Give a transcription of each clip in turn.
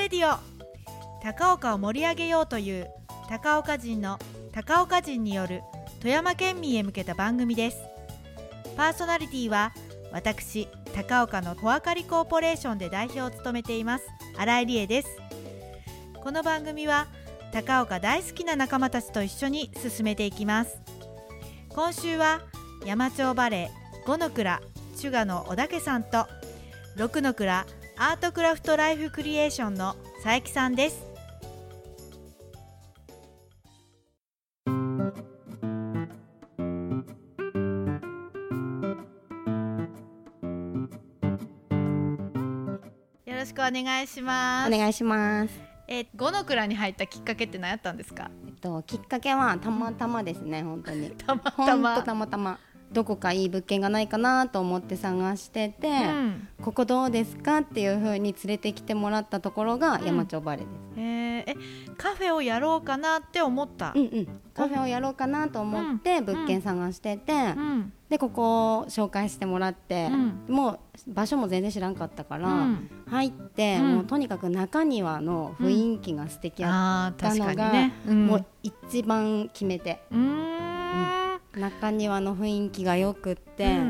レディオ。高岡を盛り上げようという高岡人の高岡人による富山県民へ向けた番組です。パーソナリティは私、高岡の小あかりコーポレーションで代表を務めています新井理恵です。この番組は高岡大好きな仲間たちと一緒に進めていきます。今週は山町バレー5の蔵チュガの小竹さんと6の蔵アートクラフトライフクリエーションの佐伯さんです。よろしくお願いします。 お願いします。 5の蔵に入ったきっかけって何やったんですか？ きっかけはたまたまですね。本当にたまたまほんとたまたまどこかいい物件がないかなと思って探してて、ここどうですかっていう風に連れてきてもらったところが山町バレーです。 カフェをやろうかなって思った、 カフェをやろうかなと思って物件探してて、でここを紹介してもらって、もう場所も全然知らんかったから、入って、もうとにかく中庭の雰囲気が素敵やったのが、もう一番決めて、中庭の雰囲気がよくって、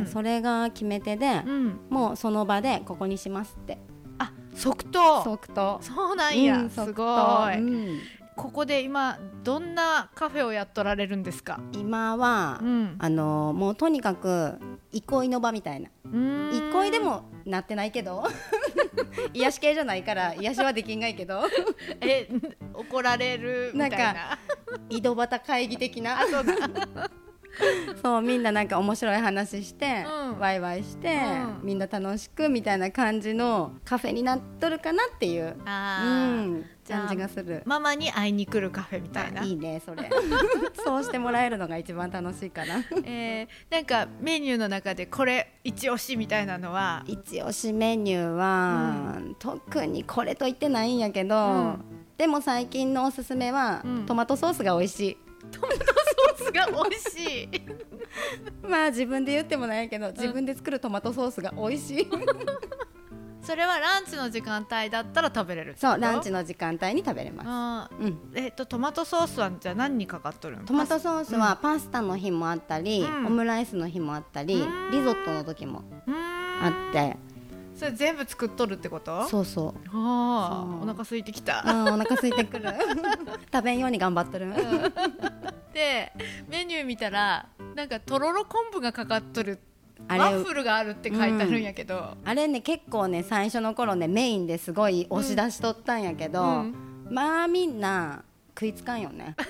それが決め手で、もうその場でここにしますって。 あ、即答。そうなんや、すごい、ここで今どんなカフェをやっとられるんですか？ 今は、もうとにかく憩いの場みたいな、憩いでもなってないけど癒し系じゃないから癒しはできんがいけど怒られるみたいな、 なんか井戸端会議的なそう、みんななんか面白い話して、ワイワイして、みんな楽しくみたいな感じのカフェになっとるかなっていう感じがする。 ママに会いに来るカフェみたいな。 いいねそれそうしてもらえるのが一番楽しいかななんかメニューの中でこれ一押しみたいなのは？ 一押しメニューは、特にこれと言ってないんやけど、でも最近のおすすめは、トマトソースが美味しい。 トマトソースが美味しいまあ自分で言ってもないけど、自分で作るトマトソースが美味しいそれはランチの時間帯だったら食べれる？ そうランチの時間帯に食べれます。 トマトソースはじゃあ何にかかっとるの？ トマトソースはパスタの日もあったり、オムライスの日もあったり、リゾットの時もあって、 それ全部作っとるってこと？ そうそう。 お腹空いてきた。 お腹空いてくる食べんように頑張っとるでメニュー見たらなんかとろろ昆布がかかっとるワッフルがあるって書いてあるんやけど、 あれね結構ね最初の頃ねメインですごい押し出しとったんやけど、まあみんな食いつかんよね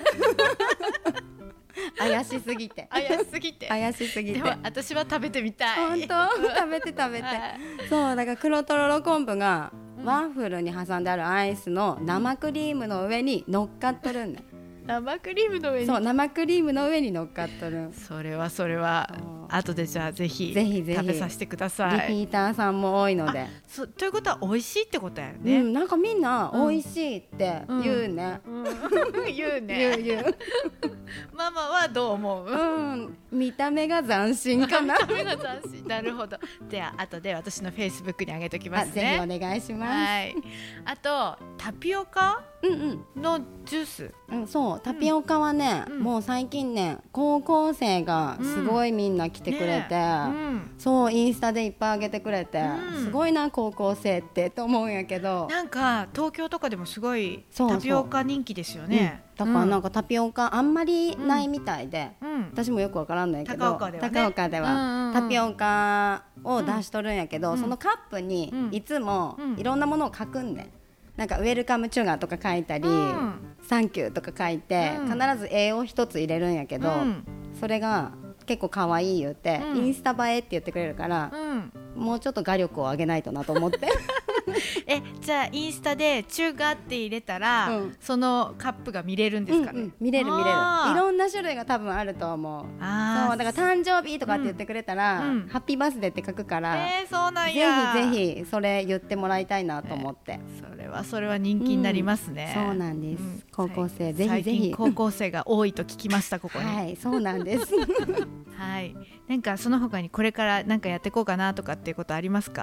怪しすぎてでも私は食べてみたい。 本当食べてそうだから黒とろろ昆布がワッフルに挟んであるアイスの生クリームの上に乗っかっとるんだ。 生クリームの上に？ そう生クリームの上に乗っかっとる。 それは後でじゃあぜひ食べさせてください。 リピーターさんも多いので。 ということは美味しいってことやね。 なんかみんな美味しいって言うね、 言うねママはどう思う？ 見た目が斬新かな。 見た目が斬新なるほど。では後で私のフェイスブックに上げときますね。 ぜひお願いします。 あとタピオカのジュース、 そうタピオカはね、もう最近ね高校生がすごいみんな来てくれて、そうインスタでいっぱいあげてくれて、すごいな高校生ってと思うんやけど、 なんか東京とかでもすごいタピオカ人気ですよね。 だからなんかタピオカあんまりないみたいで、私もよくわからんないけど高岡ではタピオカを出しとるんやけど、そのカップにいつもいろんなものを書くんで、なんかウェルカムチュガーとか書いたり、サンキューとか書いて、必ず絵を一つ入れるんやけど、それが結構可愛い言って、インスタ映えって言ってくれるから、もうちょっと画力を上げないとなと思ってじゃあインスタでチュガって入れたら、そのカップが見れるんですかね？ 見れるいろんな種類が多分あると思う。そうだから誕生日とかって言ってくれたら、ハッピーバースデーって書くから、 そうなんや。 ぜひそれ言ってもらいたいなと思って、 それは人気になりますね。 そうなんです、高校生ぜひぜひ。 最近高校生が多いと聞きましたここに。 はい、そうなんですはい、なんかその他にこれからなんかやっていこうかなとかっていうことありますか？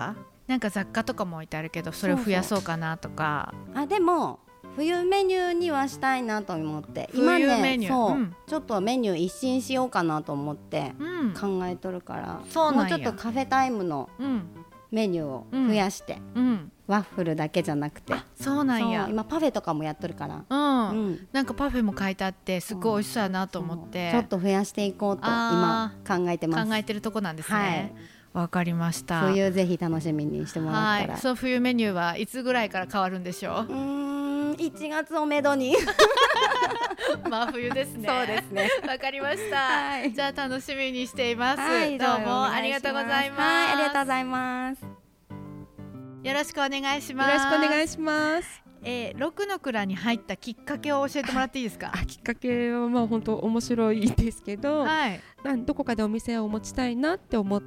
なんか雑貨とかも置いてあるけど、それを増やそうかなとか。 でも冬メニューにはしたいなと思って、今ねちょっとメニュー一新しようかなと思って考えとるから、もうちょっとカフェタイムのメニューを増やして、ワッフルだけじゃなくて。 そうなんや。 今パフェとかもやっとるから、 なんかパフェも書いてあってすごい美味しそうやなと思って、 ちょっと増やしていこうと今考えてます。 考えてるとこなんですね。わかりました。 冬ぜひ楽しみにしてもらったら。 そう、冬メニューはいつぐらいから変わるんでしょう。 1月をめどに真冬ですね。 そうですね。 わかりました。じゃあ楽しみにしています。どうもありがとうございます。 ありがとうございます。 よろしくお願いします。 よろしくお願いします。 六の蔵に入ったきっかけを教えてもらっていいですか？ きっかけはまあ本当面白いですけど、どこかでお店を持ちたいなって思って、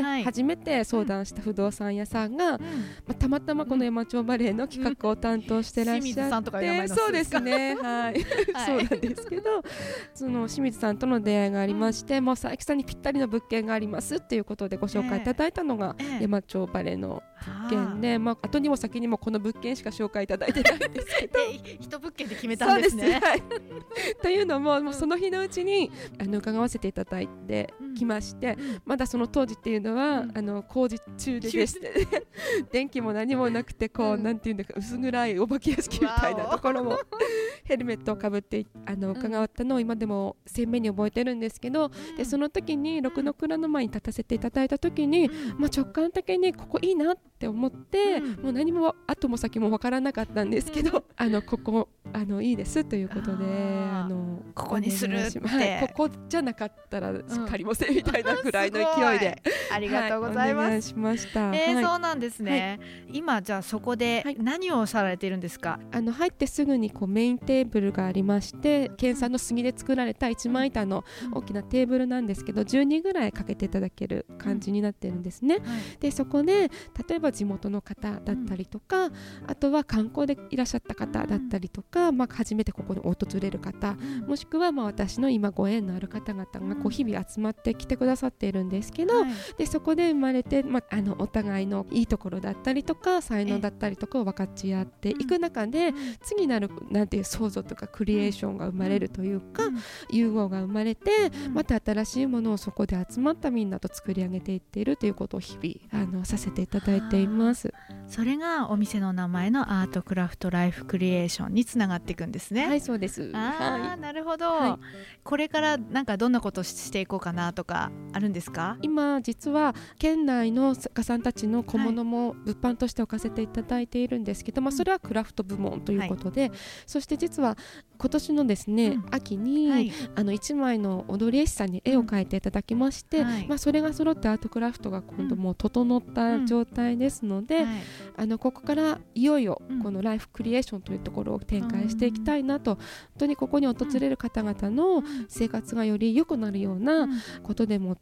初めて相談した不動産屋さんが、たまたまこの山頂バレーの企画を担当してらっしゃって、 清水さんとか名前の人そうですね、そうなんですけど、その清水さんとの出会いがありまして、もう佐伯さんにぴったりの物件がありますっていうことでご紹介いただいたのが山頂バレーの物件で、後にも先にもこの物件しか紹介いただいてないんですけど一物件で決めたんですね。 というのも、もうその日のうちに伺わせていただいてきまして、まだその当時っていうのは工事中でして電気も何もなくて、こうなんていうんだか薄暗いお化け屋敷みたいなところもヘルメットをかぶって伺ったのを今でも鮮明に覚えてるんですけど、でその時に六の蔵の前に立たせていただいた時に、直感的にここいいなって思って、もう何も後も先も分からなかったんですけど、ここいいですということでここにするって、 ここじゃなかったら借りませんみたいなぐらいの勢いでありがとうございます。 お願いしました。 そうなんですね。今じゃあそこで何をされているんですか？ 入ってすぐにメインテーブルがありまして、県産の杉で作られた一枚板の大きなテーブルなんですけど、10人ぐらいかけていただける感じになってるんですね。でそこで例えば地元の方だったりとか、あとは観光でいらっしゃった方だったりとか、初めてここに訪れる方、もしくは私の今ご縁のある方々が日々集まってきてくださっているんですけど、でそこで生まれて、お互いのいいところだったりとか才能だったりとかを分かち合っていく中で、次なるなんていう創造とかクリエーションが生まれるというか、融合が生まれて、また新しいものをそこで集まったみんなと作り上げていっているということを日々させていただいています。 それがお店の名前のアートクラフトライフクリエーションにつながっていくんですね。 はい、そうです。 なるほど。これからなんかどんなことをしていこうかなとかあるんですか？ 今実は県内の作家さんたちの小物も物販として置かせていただいているんですけど、それはクラフト部門ということで、そして実は今年のですね、秋に一枚の踊り絵師さんに絵を描いていただきまして、それが揃ってアートクラフトが今度もう整った状態ですので、ここからいよいよこのライフクリエーションというところを展開していきたいなと、本当にここに訪れる方々の生活がより良くなるようなことでもって、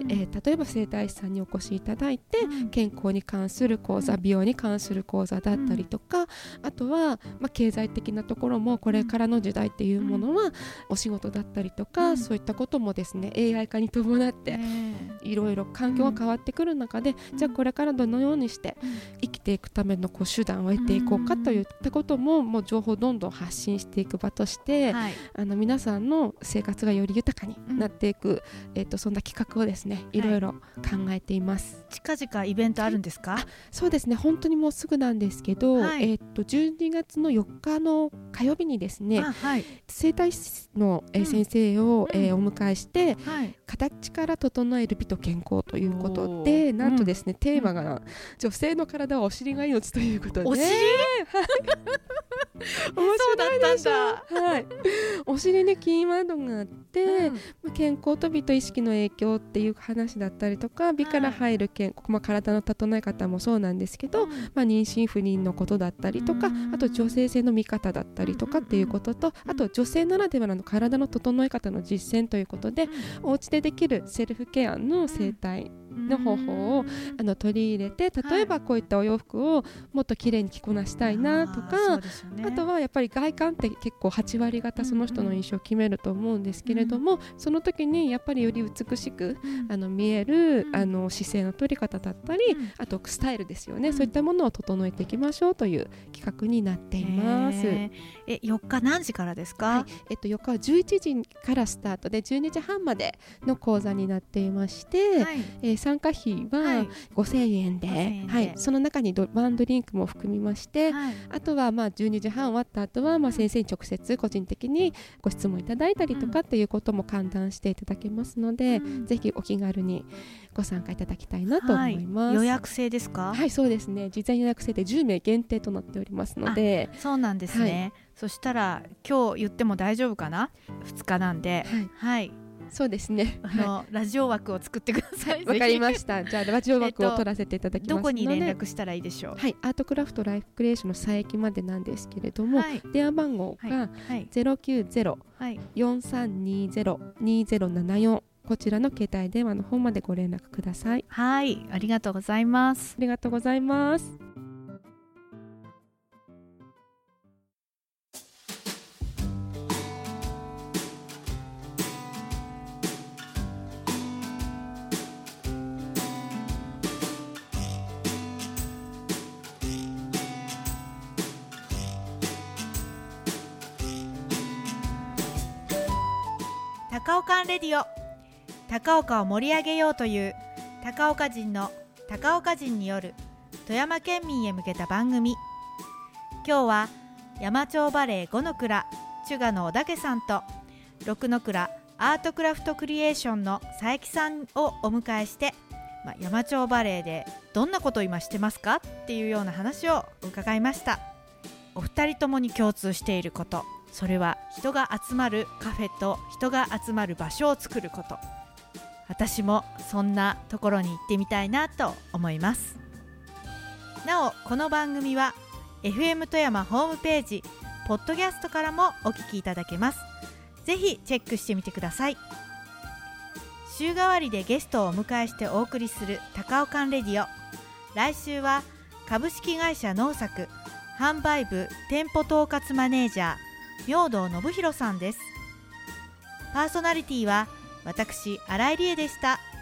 例えば整体師さんにお越しいただいて、健康に関する講座、美容に関する講座だったりとか、あとは経済的なところもこれからの時代っていうものはお仕事だったりとか、そういったこともですね AI 化に伴っていろいろ環境が変わってくる中で、じゃあこれからどのようにして生きていくための手段を得ていこうかといったことも、もう情報をどんどん発信していく場として、皆さんの生活がより豊かになっていく、そんな企画をですねいろいろ考えています。 近々イベントあるんですか？ そうですね、本当にもうすぐなんですけど、12月の4日の火曜日にですね、整体師の先生をお迎えして、形から整える美と健康ということで、なんとですね、テーマが女性の体はお尻が命ということで、 お尻そうだったんだ。 お尻にキーワードがあって、健康と美と意識の影響っていう話だったりとか、美から入る健康、体の整え方もそうなんですけど、妊娠不妊のことだったりとか、あと女性性の見方だったりとかっていうことと、あと女性ならではの体の整え方の実践ということで、お家でできるセルフケアの整体の方法を取り入れて、例えばこういったお洋服をもっと綺麗に着こなしたいなとか、あとはやっぱり外観って結構8割方その人の印象を決めると思うんですけれども、その時にやっぱりより美しく見える姿勢の取り方だったり、あとスタイルですよね、そういったものを整えていきましょうという企画になっています。 4日何時からですか？ 4日は11時からスタートで12時半までの講座になっていまして、参加費は5000円で、その中にワンドリンクも含みまして、あとは12時半終わった後は先生に直接個人的にご質問いただいたりとかっていうことも歓談していただけますので、ぜひお気軽にご参加いただきたいなと思います。 予約制ですか？ はい、そうですね、事前予約制で10名限定となっておりますので。 そうなんですね、そしたら今日言っても大丈夫かな？2日なんで、 そうですね、 ラジオ枠を作ってください。 わかりました。じゃあラジオ枠を取らせていただきますので、 どこに連絡したらいいでしょう？ アートクラフトライフクリエーションの佐伯までなんですけれども、電話番号が 090-4320-2074、こちらの携帯電話の方までご連絡ください。 ありがとうございます。 ありがとうございます。 高岡レディオ、高岡を盛り上げようという高岡人の高岡人による富山県民へ向けた番組。今日は山町バレー5の蔵チュガの小竹さんと6の蔵アートクラフトクリエーションの佐伯さんをお迎えして、山町バレーでどんなことを今してますかっていうような話を伺いました。お二人ともに共通していること、それは人が集まるカフェと人が集まる場所を作ること。私もそんなところに行ってみたいなと思います。なおこの番組は FM 富山ホームページポッドキャストからもお聞きいただけます。ぜひチェックしてみてください。週替わりでゲストをお迎えしてお送りする高岡レディオ。来週は株式会社農作販売部店舗統括マネージャー明道信弘さんです。パーソナリティは私新井理恵でした。